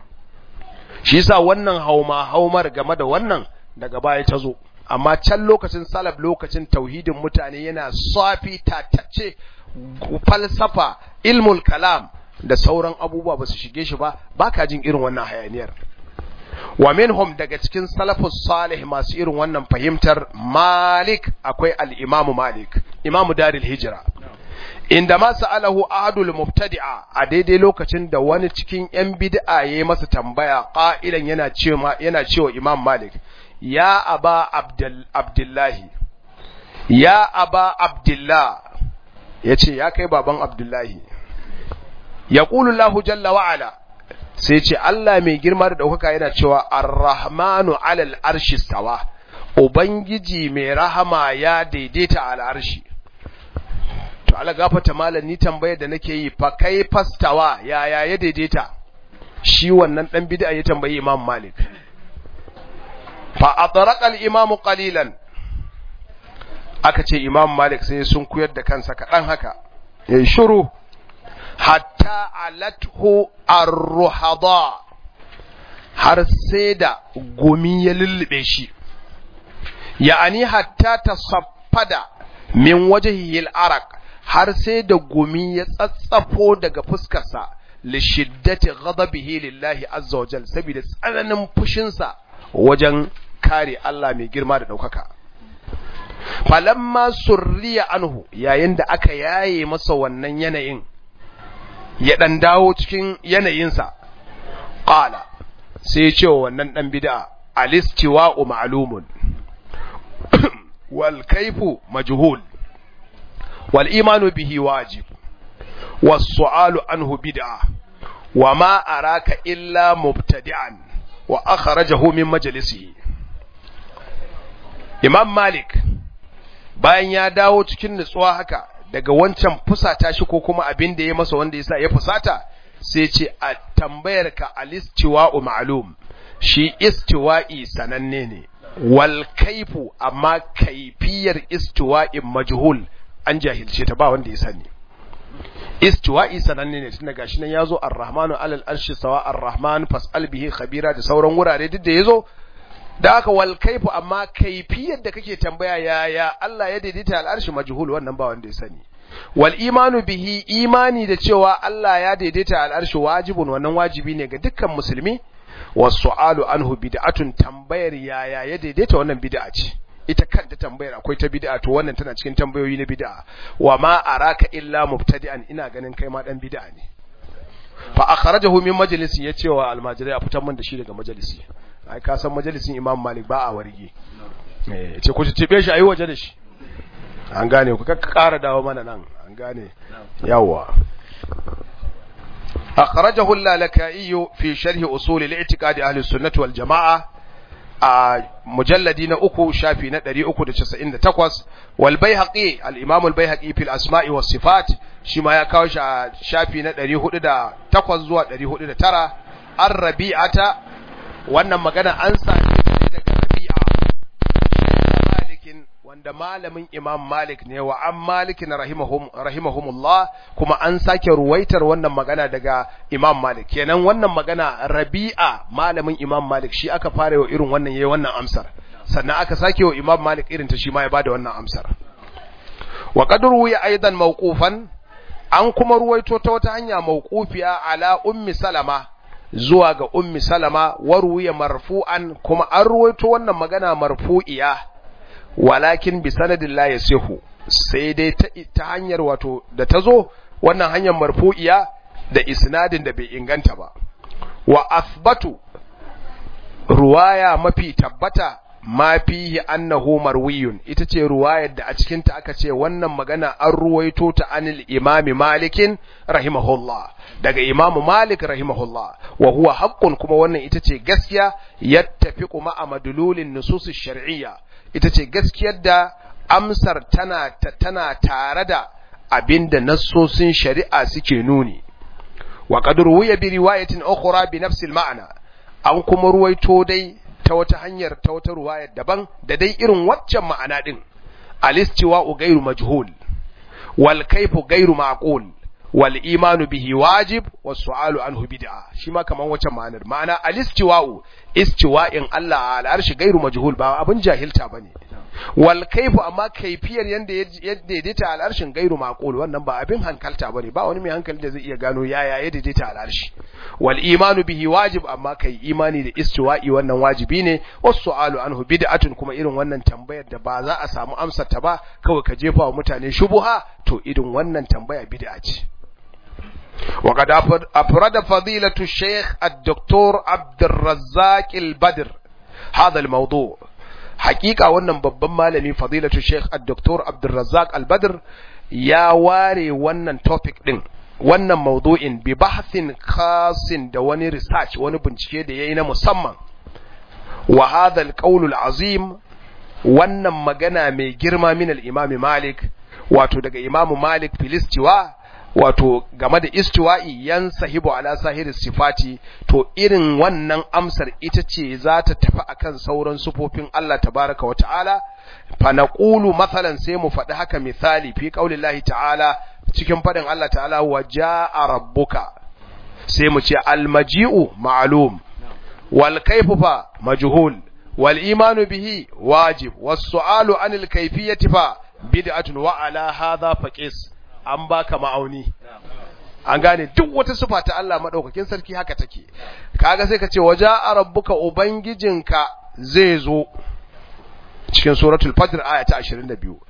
shi yasa wannan hauma haumar game da wannan daga baya ta zo amma can lokacin salaf lokacin tauhidin mutane yana safi tatacce falsafa ilmul kalam da sauran abubuwa ba su shige shi ba baka jin irin wannan hayaniyar wa minhum daga cikin salafus salih masu irin wannan fahimtar Malik akwai al-Imam Malik Imam Darul Hijra inda ma sa'alahu ahadul mubtadi'a a daidai lokacin da wani cikin yan bid'a yayi masa tambaya qa'ilan yana cewa yana cewa Imam Malik ya aba abdul abdullahi ya aba abdullah yace ya kai baban Abdullahi yaqulu Allahu jalla wa ala sai ce Allah mai girma da daukaka yana cewa ar-rahmanu 'alal arshi stawa ubangiji mai rahama ya daidaita al arshi to Allah gafarta malam ni tambayar da nake yi fa kai fastawa ya ya ya daidaita shi wannan dan bid'a ya tambayi Imam Malik fa atraqa al-imam qalilan aka ce Imam Malik sai sun kuyar da kansa kadan haka yayi shiru hatta alathu ar-ruhada har sai da gumi ya lullube shi ya'ani hatta tasaffada min wajhihi al-araq har sai da gumi ya tsatsafo daga fuskarsa li shiddati ghadabihi lillahi azza wa jalla saboda tsananin fushinsa wajen kare Allah mai girma da daukaka falamma surriya anhu yayin da aka yaye masa wannan yanayin ya dan dawo cikin yanayinsa qala sai ce wannan dan bid'a alistiwa'u ma'lumun wal kayfu majhul wal imanu bihi wajib was su'alu anhu bid'a wa ma araka illa mubtadi'an wa akhrajahu min majlisihi Imam Malik bayan ya dawo cikin nutsuwa haka daga wancan fusata shi ko kuma abin da ya masa wanda yasa ya fusata sai ce a tambayar ka alistiwa'u ma'lum shi istiwa'i sananne ne wal kaifu amma kaifiyar istiwa'in majhul an jahilce ta ba wanda ya sani istiwa'i sananne ne tun daga shi nan yazo ar-rahmanu alal arshi sawa ar-rahman fas'al bihi khabira da sauran wurare duk da yazo da haka wal kaifu amma kaifiyar da kake tambaya ya ya Allah ya daidaita al'arshi majhul wannan ba wanda ya sani wal imanu bihi imani da cewa Allah ya daidaita al'arshi wajibun wannan wajibi ne ga dukkan musulmi was su'alu anhu bid'atun tambayar ya ya ya daidaita wannan bid'a ce ita kanta tambayar akwai ta bid'a to wannan tana cikin tambayoyi na bid'a wa ma araka illa mubtadi'an ina ganin kai ma dan bid'a ne fa akhrajahu min majlisi yace wa almajirai a fitar min da shi daga majalisi ai ka san majalisin Imam Malik ba a warge eh ce ku tibe shi ayi waje da shi an gane ku ka ƙara dawo mana nan an gane yawa akhrajahu al-lalaka'i fi sharh usul al-i'tiqad ahli sunnah wal jamaa a mujalladi na uku shafi na ɗari uku da casa'in da takwas wal baihaqi al-imam al-baihaqi fil asma'i was sifat shi ma ya kawo shi a shafi na ɗari hudu da takwas zuwa ɗari hudu da tara ar-rabi'ata wannan magana an sami ne daga Rabi'a Malikin wanda malamin Imam Malik ne wa an Malikin rahimahum rahimahumullah kuma an sake ruwaitar wannan magana daga Imam Malik kenan wannan magana Rabi'a malamin Imam Malik shi aka fara wa irin wannan yayin wannan amsar sannan aka sake wa Imam Malik irin ta shi ma ya bada wannan amsar wa qad ruwiya aidan mawqufan an kuma ruwaito ta wata hanya mawqufiya ala ummi salama zuwa ga ummi salama wa ruwiya marfu'an kuma an ruwaito wannan magana marfu'iya walakin bi sanadin la yasihu sai dai ta, ta hanyar wato da tazo wannan hanyar marfu'iya da isnadin da bai inganta ba wa athbatu ruwaya mafi tabbata ma fihi annahu marwiyun ita ce ruwayar da a cikin ta aka ce wannan magana an ruwaito ta anil imami malikin rahimahullah daga imamu malik rahimahullah wa huwa haqqun kuma wannan ita ce gaskiya yattafiqu ma'a madlulin nusus shar'iyya ita ce gaskiyar da amsar tana tana tare da abinda nassosin shari'a suke nuni wa qad ruwiya bi riwayatin ukhra bi nafsi al-ma'na an kuma ruwaito dai ta wata hanyar ta wata ruwayar daban da dai irin waccan ma'ana din al-istiwa'u ghayru majhul wal kayfu ghayru ma'qul wal imanu bihi wajib was su'alu anhu bid'a shi ma kaman waccan ma'anar ma'ana al-istiwa'u istiwa'in Allah ala arshi ghayru majhul ba abin jahilta bane wal kayfu amma kaifiyar yanda ya daidaita al arshin ghayru ma'qul wannan ba abin hankalta bane ba wani mai hankali da zai iya gano yaya ya daidaita al arshi wal imanu bihi wajib amma kai imani da istiwa'i wannan wajibi ne was su'alu anhu bid'atun kuma irin wannan tambayar da ba za a samu amsar ta ba kawai ka jefa wa mutane shubuha to irin wannan tambaya bid'a ce وقد أفرد فضيلة الشيخ الدكتور عبد الرزاق البدر هذا الموضوع حقيقة wannan babban malami fadilatu Sheikh Dr. Abdul Razzaq Al-Badr ya ware wannan topic din wannan mawdu'in bi bahthin khasin da wani research wani bincike da yayi na musamman wa hadha al-qawl al-azim wannan magana mai girma min al-Imam Malik wato daga Imam Malik filistiwa wato game da istiwa'i yan sahibu ala sahiri sifati to irin wannan amsar ita ce za ta tafi akan sauran sufofin Allah tabaraka wa ta'ala fa naqulu mathalan sai mu faɗi haka misali fi qaulillahi ta'ala cikin faɗin Allah ta'ala wa jaa rabbuka sai mu ce almaji'u ma'lum wal kayfu fa majhul wal imanu bihi wajib was su'alu anil kayfiyati fa bid'atun wa ala hadha faqis an baka ma'auni an gane duk wata sifa ta Allah madaukakin sarki haka take kaga sai ka ce waja rabbuka ubangijinka zai zo cikin suratul fajr aya ta ashirin da biyu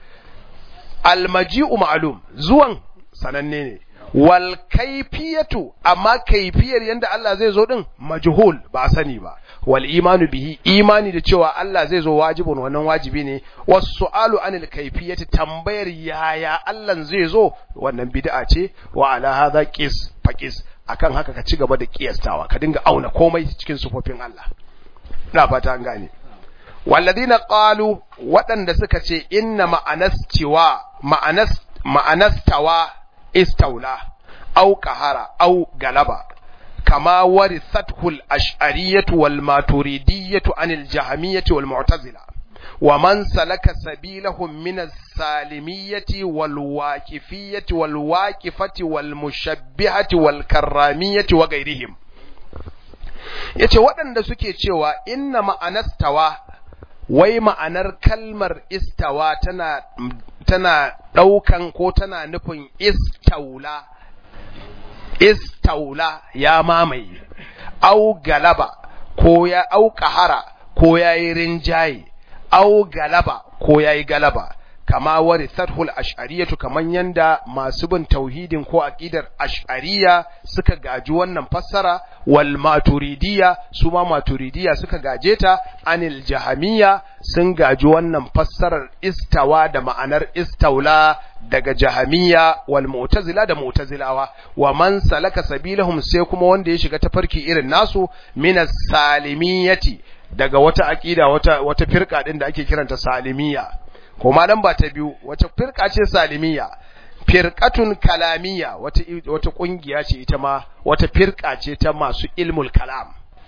almaji'u ma'lum zuwan sananne ne wal kayfiyatu amma kayfiyar yanda Allah zai zo din majhul ba sani ba wal imanu bihi imani da cewa Allah zai zo wajibun wannan wajibi ne was su'alu anil kayfiyati tambayar yaya Allah zai zo wannan bid'a ce wa ala hadha qis faqis akan haka ka ci gaba da kiyastawa ka dinga auna komai cikin sufofin Allah ina fata an gane walladina qalu wadanda suka ce inna ma'anastiwa ma'anas ma'anastawa istawla aw qahara aw galaba كما ورثته الأشعرية والماتريدية عن الجهمية والمعتزلة ومن سلك سبيلهم من السالمية والواكفية والواكفة والمشبهة والكرامية وغيرهم yace waɗanda suke cewa inna ma'anastawa wai ma'anar kalmar istawa tana tana ɗaukan ko tana nufin istaula istaula ya mamaye au galaba ko ya au kahara ko yayi rinjaye au galaba ko yayi galaba kama warithatul ash'ariyatu kaman yanda masu bin tauhidin ko aqidar ash'ariya suka gaji wannan fassara wal maturidiyya su ma maturidiyya suka gaje ta anil jahamiyya sun gaji wannan fassarar istawa da ma'anar istaula daga jahamiyya wal mu'tazila da mu'tazilawa wa man salaka sabilahum sai kuma wanda ya shiga tafarki irin nasu minas salimiyati daga wata aqida wata wata firqa din da ake kiranta salimiyya kuma nan ba ta biyu wata firqa ce salimiyya firqatun kalamiyya wata wata kungiya ce ita ma wata firqa ce ta masu ilmul kalam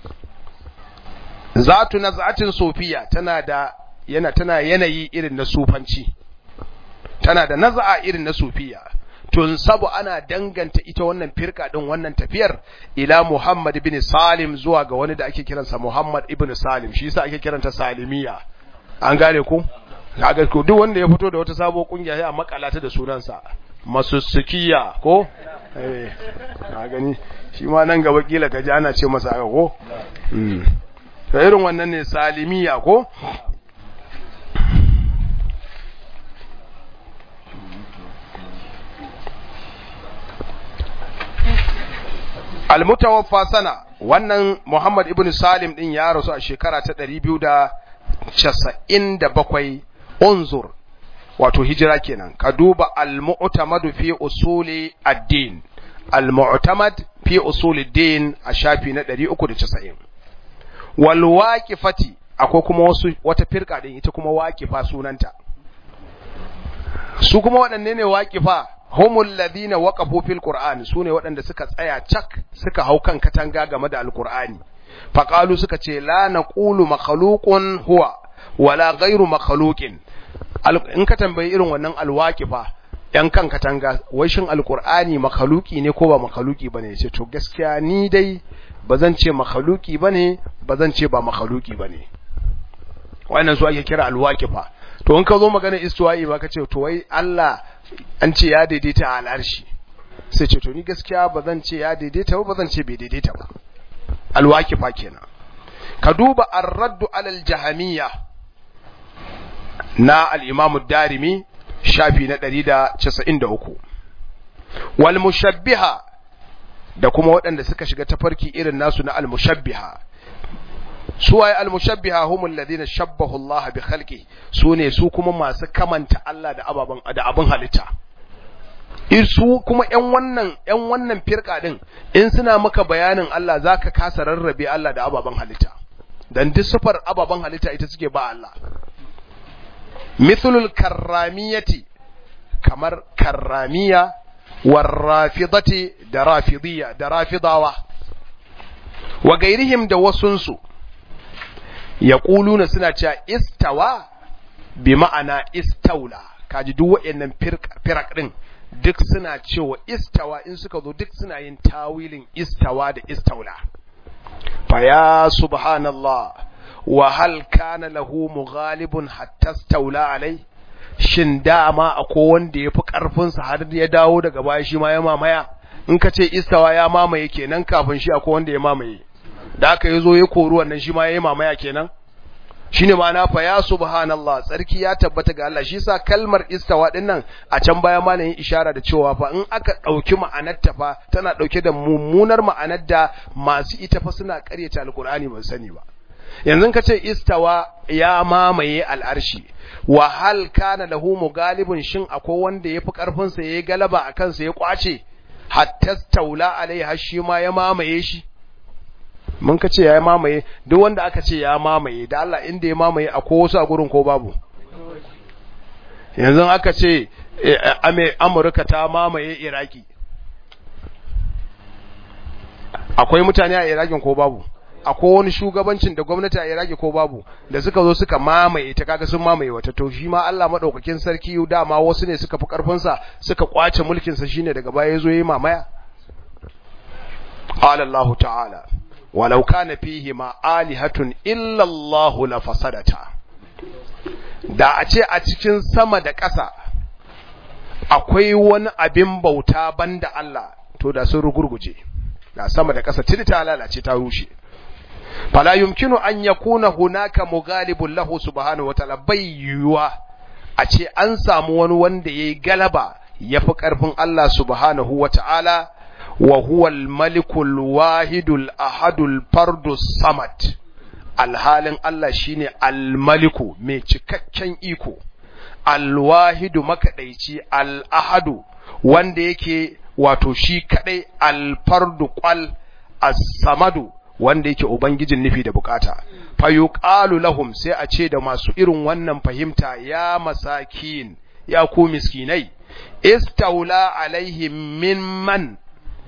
zatu naz'atin sufiya tana da yana tana yanayi irin na sufanci tana da naz'a irin na sufiya tun sabu ana danganta ita wannan firqa din wannan tafiyar ila Muhammad ibn Salim zuwa ga wani da ake kiransa Muhammad ibn Salim shi yasa ake kiranta Salimiyya an gane ku kaga ko duk wanda ya fito da wata sabuwar kungiya sai a makala ta da sunansa masussukiya ko eh ka gani shi ma nan gaba kila kaji ana ce masa aka ko mm to irin wannan ne salimiya ko almutawaffa sana wannan Muhammad ibn Salim din ya rasu a shekara ta ɗari biyu da casa'in da bakwai unzur wato hijira kenan ka duba al-mu'tamad fi usuli ad-din al-mu'tamad fi usuli ad-din a shafi na ɗari uku da casa'in wal waqifati akwai kuma wasu wata firka din ita kuma waqifa sunanta su kuma waɗanne ne waqifa humul ladina waqafu fil qur'an sune waɗanda suka tsaya cak suka hau kan katanga game da alqur'ani faqalu suka ce la naqulu makhluqun huwa wala ghayru makhluqin in ka tambayi irin wannan alwaqifa yan kan katanga wai shin alqur'ani makhluqi ne ko ba makhluqi bane yace to gaskiya ni dai bazan ce makhluqi bane bazan ce ba makhluqi bane wannan su ake kira alwaqifa to in ka zo magana istiwa'i ba ka ce to wai Allah an ce ya daidaita a al'arshi sai ce to ni gaskiya ba zan ce ya daidaita ba zan ce bai daidaita ba alwaqifa kenan ka duba ar-radd ala al-jahmiyya na al-imam ad-darimi shafi na ɗari da casa'in da uku wal mushabbiha da kuma waɗanda suka shiga tafarki irin nasu na al-mushabbiha suwaye al-mushabbiha humul ladina shabbahu Allah bi khalqi sune su kuma masu kamanta Allah da ababan da abin halitta su kuma ƴan wannan ƴan wannan firka din in suna maka bayanin Allah zaka kasa rarrabe Allah da ababan halitta dan duk sifar ababan halitta ita suke ba Allah mithlul karramiyati kamar karramiya warrafidati da rafidiyya da rafidawa wa gairihim da wasunsu yaquluna suna cewa istawa bi ma'ana istaula kaji duk wayannan firaq din duk suna cewa istawa in suka zo duk suna yin tawilin istawa da istaula fa ya subhanallah wa hal kana lahu mughalibun hatta istaula alai shin dama akwai wanda yafi karfin sa har ya dawo daga baya shi ma ya mamaya in ka ce istawa ya mamaye kenan kafin shi akwai wanda ya mamaye da aka yazo ya koru wannan shi ma yayi mamaya kenan shine ma'ana fa ya subhanallah tsarki ya tabbata ga Allah shi yasa kalmar istawa din nan a can baya malamin ishara da cewa fa in aka dauki ma'anar ta fa tana dauke da mummunar ma'anar da masu ita fa suna ƙaryata alqur'ani ban sani ba yanzu ka ce istawa ya mamaye al'arshi wa hal kana lahu mugalibun shin akwai wanda yafi karfin sa yayi galaba akan sa ya kwace hatta taula alaiha shi ma ya mamaye shi mun ka ce ya mamaye duk wanda aka ce ya mamaye da Allah inda ya mamaye akwai wasu a gurin ko babu yanzu aka ce Amurka ta mamaye Iraki akwai mutane a Iraki ko babu akwai wani shugabancin da gwamnati a Iraki ko babu da suka zo suka mamaye ta kaga sun mamaye wata to shi ma Allah madaukakin sarki dama wasu ne suka fi karfin sa suka kwace mulkin sa shine daga baya yazo yayi mamaya qala Allah ta'ala walau kana fihi ma alihatun illa Allah la fasadata da a ce a cikin sama da ƙasa akwai wani abin bauta banda Allah to da sun rugurguje da sama da ƙasa tuni ta lalace ta rushe fala yumkinu an yakuna hunaka mughalibun lahu subhanahu wataala bayyuwa a ce an samu wani wanda yayi galaba yafi karfin Allah subhanahu wataala wa huwa al-malikul wahidul ahadul fardus samad alhalin Allah shine al-maliku mai cikakken iko al-wahidu makadaici al-ahadu wanda yake wato shi kadai al-fardu qal as-samadu wanda yake ubangijin nufi da bukata fa yuqalu lahum sai a ce da masu irin wannan fahimta ya masakin ya ku miskinai istaula alaihim mimman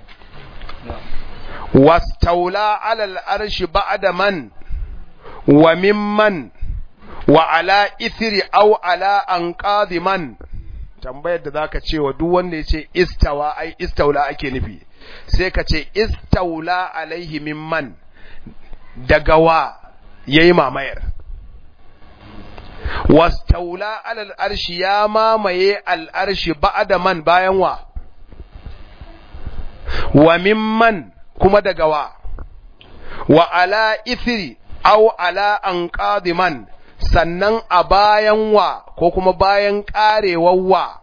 wastaula ala al-arshi ba'da man wa mimman wa ala ithri aw ala anqadi man tambayar da zaka ce wa duk wanda yace istawa ai istaula ake nufi sai ka ce istaula alaihi mimman daga wa yayi mamayar wastaula alal arshi ya mamaye al arshi ba'da man bayan wa wa mimman kuma daga wa wa ala ithri aw ala anqadi man sannan a bayan wa ko kuma bayan karewar wa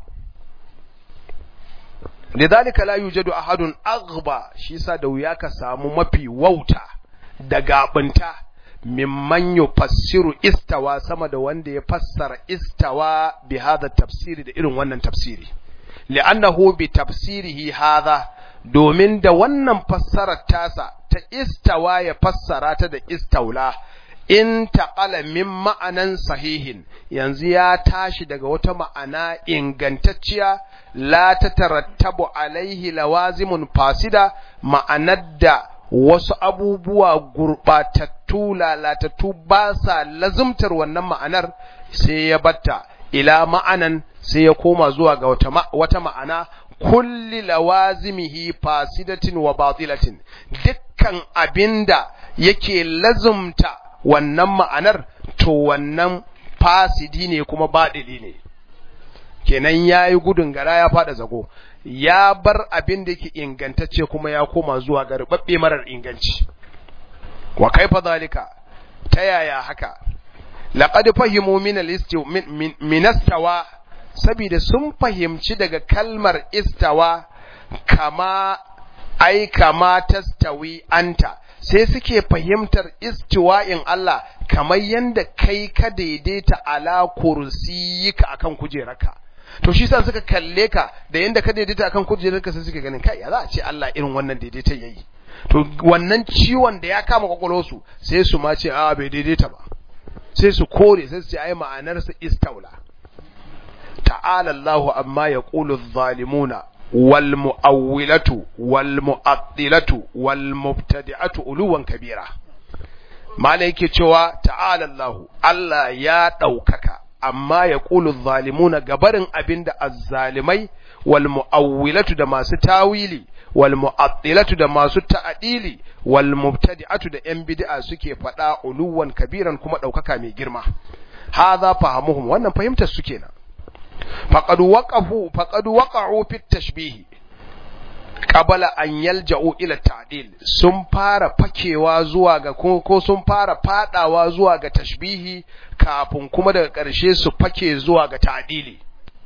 lidhalika la yujadu ahadun aghba shi sa da wuya ka samu mafi wauta da gabunta mimman yufassiru istawa sama da wanda ya fassara istawa bi hadha tafsiri da irin wannan tafsiri li'annahu bi tafsirihi hadha domin da wannan fassarar tasa ta istawa ya fassara ta da istaula in taqala min ma'anan sahihin yanzu ya tashi daga wata ma'ana ingantacciya la tatarattabu alaihi lawazimun fasida ma'anar da wasu abubuwa gurbatattu lalatattu ba sa lazumtar wannan ma'anar sai ya batta ila ma'anan sai ya koma zuwa ga wata wata ma'ana kulli lawazimihi fasidatin wa batilatin dukkan abinda yake lazumta wannan ma'anar to wannan fasidi ne kuma badili ne kenan yayi gudun gara ya fada zago ya bar abin da yake ingantacce kuma ya koma zuwa ga rubabbe marar inganci wa kaifa zalika ta yaya haka laqad fahimu min al-istiwa min istawa saboda sun fahimci daga kalmar istawa kama ai kama tastawi anta sai suke fahimtar istiwa'in Allah kamar yanda kai ka daidaita ala kursiyika akan kujerarka to shi sa suka kalle ka da yanda ka daidaita akan kujerarka sai suke ganin kai ya za a ce Allah irin wannan daidaita yayi to wannan ciwon da ya kama kwakwalwarsu sai su ma ce a bai daidaita ba sai su kore sai su ce ai ma'anar sa istaula ta'ala Allahu amma yaqulu adh-dhalimuna wal mu'awwilatu wal mu'attilatu wal mubtadi'atu uluwan kabira malai yake cewa ta'ala Allahu Allah ya daukaka amma yaqulu adh-dhalimuna gabarin abinda azzalimai wal mu'awwilatu da masu tawili wal mu'attilatu da masu ta'dili wal mubtadi'atu da yan bid'a suke fada uluwan kabiran kuma daukaka mai girma hadha fahamuhum wannan fahimtar su kenan faqad waqafu faqad waqa'u fi tashbih qabla an yalja'u ila ta'dil sun fara fakewa zuwa ga ko sun fara fadawa zuwa ga tashbihi kafin kuma daga ƙarshe su fake zuwa ga ta'dili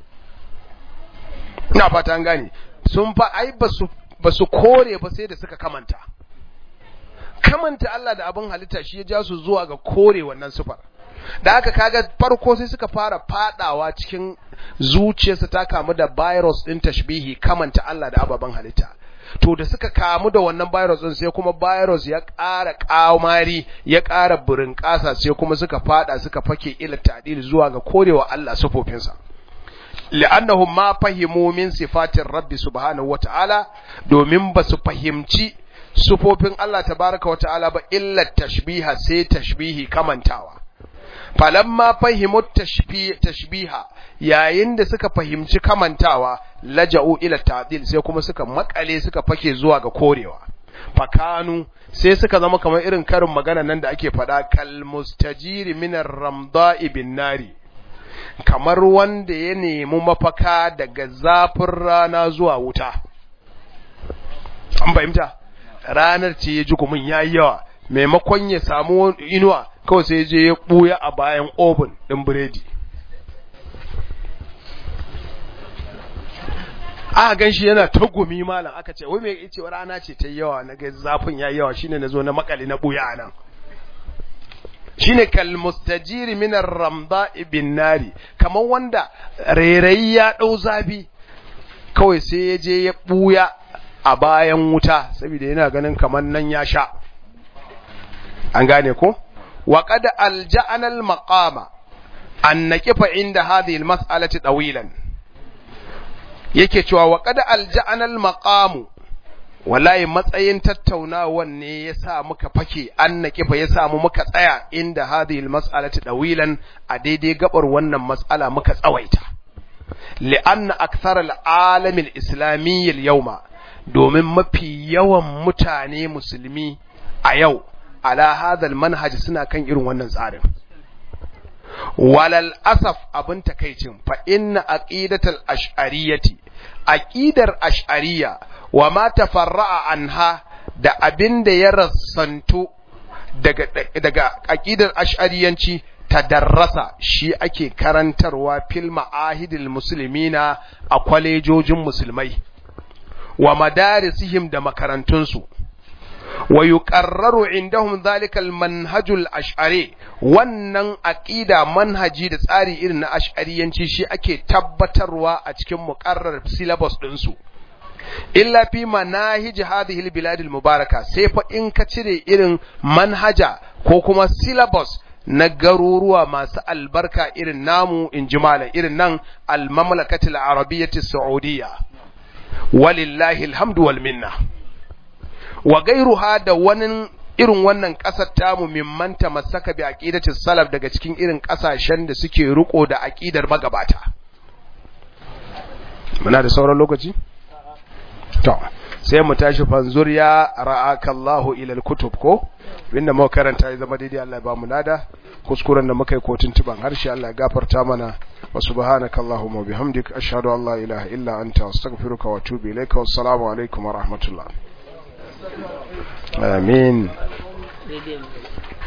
ina fata an gane sun fa ai basu basu kore ba sai da suka kamanta kamanta Allah da abin halitta shi ya ja su zuwa ga kore wannan sifar da haka kaga farko sai suka fara fadawa cikin zuciyarsa ta kamu da virus din tashbihi kamanta Allah da ababen halitta to da suka kamu da wannan virus din sai kuma virus ya ƙara ƙamari ya ƙara burin ƙasa sai kuma suka fada suka fake ila ta'dil zuwa ga korewa Allah sifofinsa li'annahum ma fahimu min sifatir rabbi subhanahu wata'ala domin ba su fahimci sifofin Allah tabaaraka wata'ala ba illa tashbiha sai tashbihi kamantawa falamma fahimu tashbiha yayin da suka fahimci kamantawa laja'u ila ta'dil sai kuma suka makale suka fake zuwa ga korewa fakanu sai suka zama kamar irin karin magana nan da ake fada kal mustajiri minar ramda'i bin nari kamar wanda ya nemi mafaka daga zafin rana zuwa wuta an fahimta ranar ce ya ji kumin yayi yawa maimakon ya samu inuwa kawai sai je ya buya a bayan oven din biredi aka ganshi yana ta gumi malam aka ce wai me yace rana ce ta yawa naga zafin yayi yawa shine nazo na makali na buya anan shine kal mustajiri min ar-ramda bin nari kaman wanda rairayi ya dau zafi kawai sai ya je ya buya a bayan wuta saboda yana ganin kaman nan ya sha an gane ko wa qad alja'ana al-maqama an naqifa inda hadhihi al-mas'alati tawilan yake cewa wa qad alja'ana al-maqamu wallahi matsayin tattaunawan ne yasa muka fake an naqifa yasa mu muka tsaya inda hadhihi al-mas'alati tawilan a daidai gabar wannan mas'ala muka tsawaita li'anna akthar al-alam al-islami al-yawma domin mafi yawan mutane musulmi a yau ala hadal manhaj suna kan irin wannan tsarin walal asaf abin takaicin fa inna aqidatal ash'ariyati aqidar ash'ariya wa ma tafarra'a anha da abin da ya rassantu daga daga aqidar ash'ariyanci tadarrasa shi ake karantarwa fil ma'ahidil muslimina a kwalejojin musulmai wa madarisihim da makarantunsu wa yuqarraru indahum dhalika almanhajul ash'ari wannan aqida manhaji da tsari irin na ash'ariyanci shi ake tabbatarwa a cikin muqarrar syllabus din su illa fi manahij hadhihi albilad almubaraka sai fa in ka cire irin manhaja ko kuma syllabus na garuruwa masu albarka irin namu in jimala irin nan al-mamlakatul arabiyyati saudiyya walillahi alhamdu wal minna wa gairuha da wani irin wannan kasar tamu mimman tamassaka bi aqidati salaf daga cikin irin kasashen da suke riko da aqidar magabata. Muna da sauran lokaci to sai mu tashi fanzur ya ra'akallahu ila al-kutub ko inda mu karanta ya zama daidai Allah ya ba mu lada kuskuren da muka yi kotun tuban harshe Allah ya gafarta mana wa subhanakallahumma bihamdik ashhadu an la ilaha illa anta astaghfiruka wa atubu ilaika wassalamu alaikum wa rahmatullah amin.